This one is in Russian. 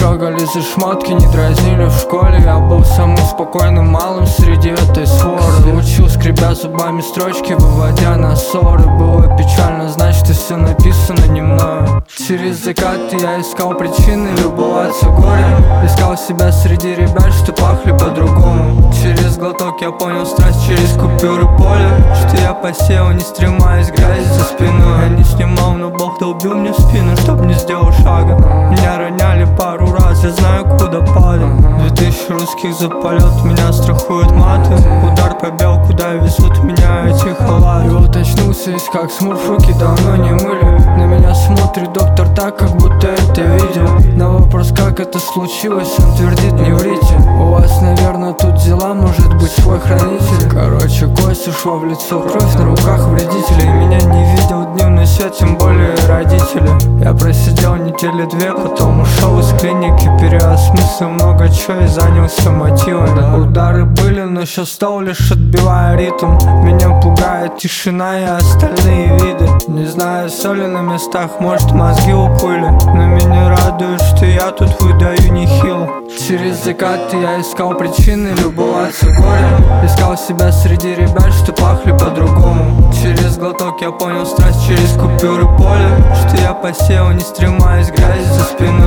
трогали за шмотки, не дразнили в школе. Я был самым спокойным малым среди этой своры. Учил, скребя зубами строчки, выводя на ссоры. Было печально, значит и все написано не мною. Через закаты я искал причины любоваться горем. Искал себя среди ребят, что пахли по-другому. Через глоток я понял страсть, через купюры поля, что я посеял, не стремаясь грязи за спиной. Я не снимал, но Бог долбил мне в спину, чтоб не сделал шага. Меня роняли пару раз, я знаю, куда падать. 2000 русских за полет, меня страхуют маты. Удар побел, куда везут меня эти халаты. И вот очнулся весь как смурф, руки давно не мыли. На меня смотрит доктор так, как будто это видел. На вопрос, как это случилось, он твердит: не врите. У вас, наверное, тут дела, может быть, свой хранитель. Короче, кость ушла в лицо, кровь на руках вредителей. Меня не видел дневной свет, тем более родители. Я просидел недели две, потом ушел из клиники, переосмыслил много чего и занялся мотивами. Удары были, но сейчас стал лишь отбивая ритм. Меня пугает тишина и остальные виды. Не знаю, соли на местах, может, мозги уплыли, но меня радует, что я тут выдаю нехило. Через закаты я искал причины любоваться горем. Искал себя среди ребят, что пахли по-другому. Через глоток я понял страсть, через купюры поля, что я посеял, не стремаясь грязи за спиной.